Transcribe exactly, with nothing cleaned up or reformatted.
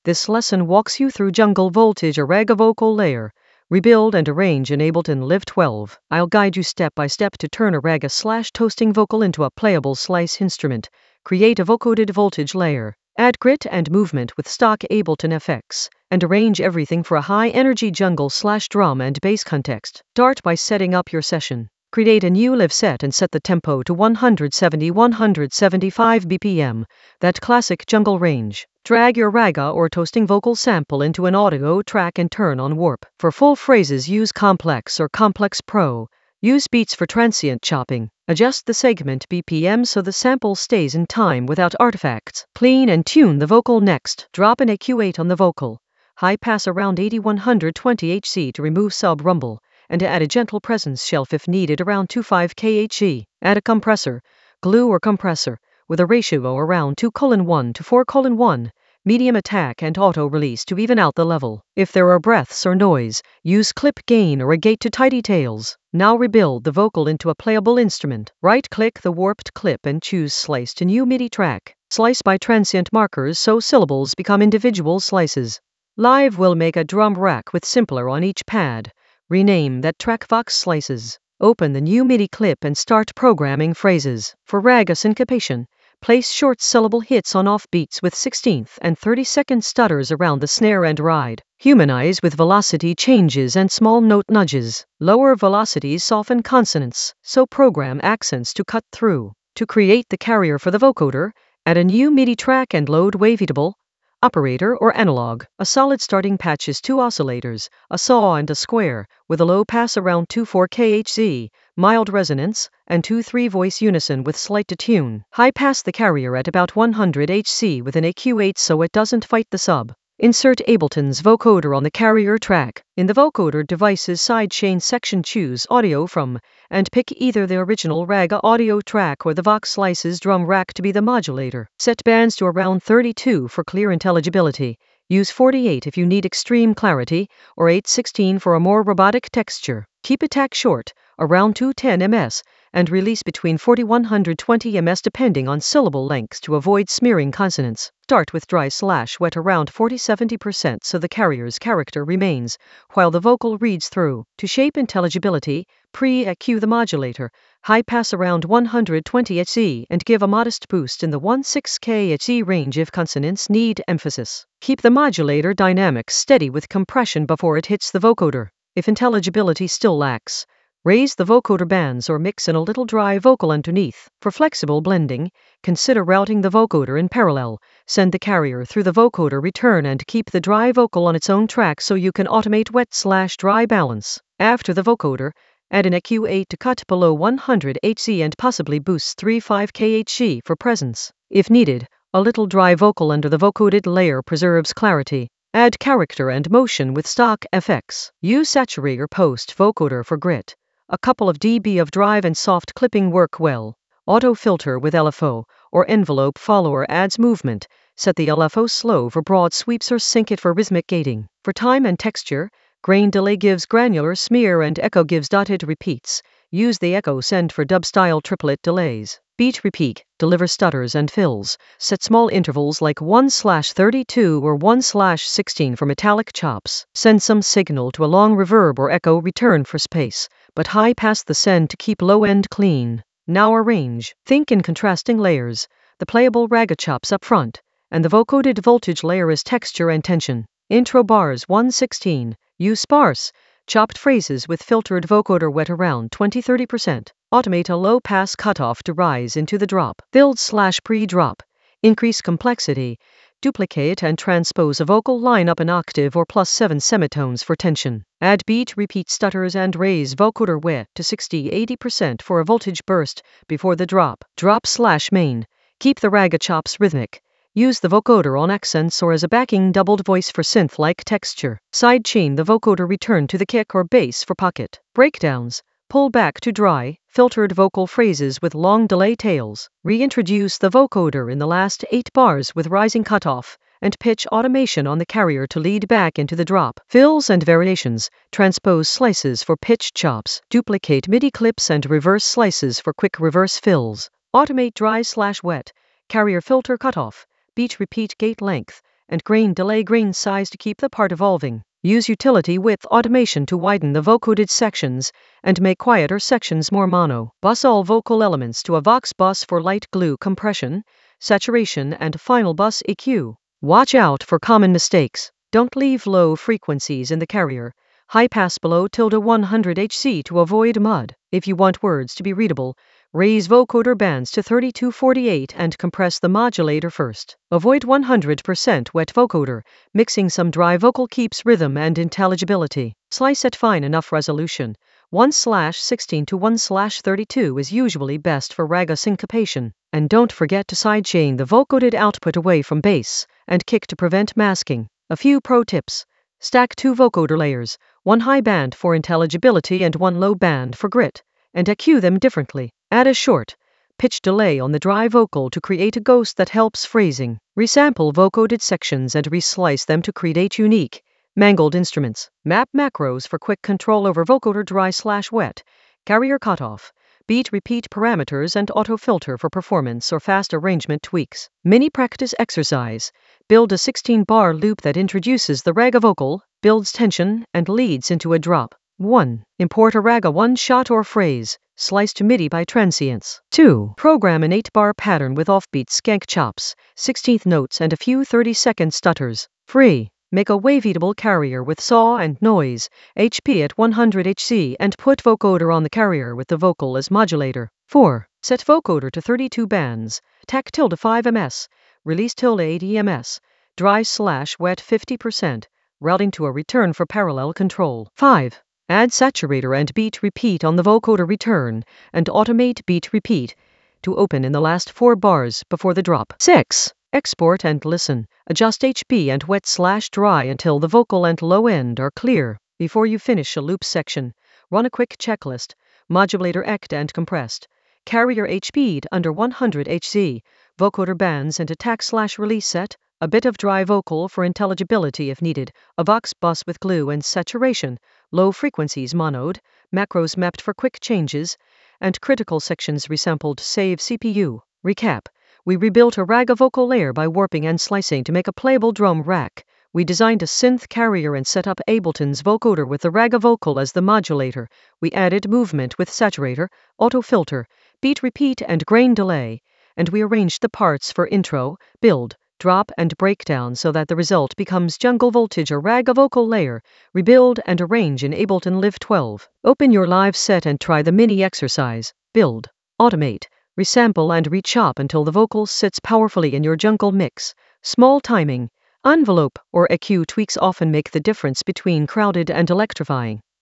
This lesson walks you through Jungle Voltage, a Raga vocal layer. Rebuild and arrange in Ableton Live twelve. I'll guide you step by step to turn a Raga slash toasting vocal into a playable slice instrument. Create a vocoded voltage layer. Add grit and movement with stock Ableton F X. And arrange everything for a high-energy jungle slash drum and bass context. Start by setting up your session. Create a new live set and set the tempo to one seventy to one seventy-five B P M, that classic jungle range. Drag your Raga or toasting vocal sample into an audio track and turn on warp. For full phrases, use Complex or Complex Pro. Use Beats for transient chopping. Adjust the segment B P M so the sample stays in time without artifacts. Clean and tune the vocal next. Drop an A Q eight on the vocal. High pass around eighty to one twenty hertz to remove sub rumble, and add a gentle presence shelf if needed around twenty-five kilohertz. Add a compressor, glue or compressor, with a ratio around two to one to four to one, medium attack and auto release to even out the level. If there are breaths or noise, use clip gain or a gate to tidy tails. Now rebuild the vocal into a playable instrument. Right-click the warped clip and choose Slice to new MIDI track. Slice by transient markers so syllables become individual slices. Live will make a drum rack with simpler on each pad. Rename that track Vox Slices. Open the new MIDI clip and start programming phrases. For Raga syncopation, place short syllable hits on off beats with sixteenth and thirty second stutters around the snare and ride. Humanize with velocity changes and small note nudges. Lower velocities soften consonants, so program accents to cut through. To create the carrier for the vocoder, add a new MIDI track and load wavetable operator or analog. A solid starting patch is two oscillators, a saw and a square, with a low pass around two to four kilohertz, mild resonance, and two to three voice unison with slight detune. High pass the carrier at about one hundred hertz with an A Q eight so it doesn't fight the sub. Insert Ableton's vocoder on the carrier track. In the vocoder device's sidechain section, choose Audio from, and pick either the original Raga audio track or the Vox Slices drum rack to be the modulator. Set bands to around thirty-two for clear intelligibility. Use forty-eight if you need extreme clarity, or eight sixteen for a more robotic texture. Keep attack short, around two ten millimeters, and release between forty to one twenty millimeters depending on syllable lengths to avoid smearing consonants. Start with dry slash wet around forty to seventy percent so the carrier's character remains, while the vocal reads through. To shape intelligibility, pre-E Q the modulator, high pass around one hundred twenty hertz and give a modest boost in the one to six kilohertz range if consonants need emphasis. Keep the modulator dynamics steady with compression before it hits the vocoder. If intelligibility still lacks, raise the vocoder bands or mix in a little dry vocal underneath. For flexible blending, consider routing the vocoder in parallel. Send the carrier through the vocoder return and keep the dry vocal on its own track so you can automate wet slash dry balance. After the vocoder, add an A Q eight to cut below one hundred hertz and possibly boost three to five kilohertz for presence. If needed, a little dry vocal under the vocoded layer preserves clarity. Add character and motion with stock F X. Use Saturator post vocoder for grit. A couple of dB of drive and soft clipping work well. Auto filter with L F O or envelope follower adds movement. Set the L F O slow for broad sweeps or sync it for rhythmic gating. For time and texture, grain delay gives granular smear and echo gives dotted repeats. Use the echo send for dub-style triplet delays. Beat repeat, deliver stutters and fills. Set small intervals like one slash thirty-two or one slash sixteen for metallic chops. Send some signal to a long reverb or echo return for space, but high pass the send to keep low end clean. Now arrange. Think in contrasting layers. The playable Raga chops up front, and the vocoded voltage layer is texture and tension. Intro bars one sixteen. Use sparse, chopped phrases with filtered vocoder wet around twenty to thirty percent. Automate a low pass cutoff to rise into the drop. Build slash pre-drop. Increase complexity. Duplicate and transpose a vocal line up an octave or plus seven semitones for tension. Add beat repeat stutters and raise vocoder wet to sixty to eighty percent for a voltage burst before the drop. Drop slash main. Keep the Raga chops rhythmic. Use the vocoder on accents or as a backing doubled voice for synth-like texture. Sidechain the vocoder return to the kick or bass for pocket. Breakdowns. Pull back to dry, filtered vocal phrases with long delay tails. Reintroduce the vocoder in the last eight bars with rising cutoff, and pitch automation on the carrier to lead back into the drop. Fills and variations. Transpose slices for pitch chops. Duplicate MIDI clips and reverse slices for quick reverse fills. Automate dry slash wet. Carrier filter cutoff. Beat repeat gate length. and grain delay grain size to keep the part evolving. Use utility width automation to widen the vocoded sections and make quieter sections more mono. Bus all vocal elements to a Vox bus for light glue compression, saturation, and final bus E Q. Watch out for common mistakes. Don't leave low frequencies in the carrier. High pass below tilde one hundred hertz to avoid mud. If you want words to be readable, raise vocoder bands to thirty-two forty-eight and compress the modulator first. Avoid one hundred percent wet vocoder. Mixing some dry vocal keeps rhythm and intelligibility. Slice at fine enough resolution. one sixteen to one thirty-two is usually best for raga syncopation. And don't forget to sidechain the vocoded output away from bass and kick to prevent masking. A few pro tips. Stack two vocoder layers, one high band for intelligibility and one low band for grit, and E Q them differently. Add a short pitch delay on the dry vocal to create a ghost that helps phrasing. Resample vocoded sections and reslice them to create unique, mangled instruments. Map macros for quick control over vocoder dry slash wet, carrier cutoff, beat repeat parameters, and auto filter for performance or fast arrangement tweaks. Mini practice exercise. Build a sixteen bar loop that introduces the raga vocal, builds tension, and leads into a drop. one. Import a raga one-shot or phrase, slice to MIDI by transients. two. Program an eight bar pattern with offbeat skank chops, sixteenth notes, and a few thirty-second stutters. three. Make a waveatable carrier with saw and noise, H P at one hundred hertz, and put vocoder on the carrier with the vocal as modulator. four. Set vocoder to thirty-two bands, tack tilde five ms, release tilde eighty ms, dry slash wet fifty percent, routing to a return for parallel control. five. Add saturator and beat repeat on the vocoder return, and automate beat repeat to open in the last four bars before the drop. six. Export and listen. Adjust H P and wet slash dry until the vocal and low end are clear. Before you finish a loop section, run a quick checklist. Modulator ect and compressed. Carrier H P'd under one hundred hertz. Vocoder bands and attack slash release set. A bit of dry vocal for intelligibility if needed. A Vox bus with glue and saturation. Low frequencies monoed. Macros mapped for quick changes. And critical sections resampled. Save C P U. Recap. We rebuilt a raga vocal layer by warping and slicing to make a playable drum rack. We designed a synth carrier and set up Ableton's vocoder with the raga vocal as the modulator. We added movement with saturator, auto filter, beat repeat, and grain delay. And we arranged the parts for intro, build, drop, and breakdown so that the result becomes Jungle Voltage, a raga vocal layer. Rebuild and arrange in Ableton Live twelve. Open your live set and try the mini exercise. Build, automate, resample, and rechop until the vocal sits powerfully in your jungle mix. Small timing, envelope, or E Q tweaks often make the difference between crowded and electrifying.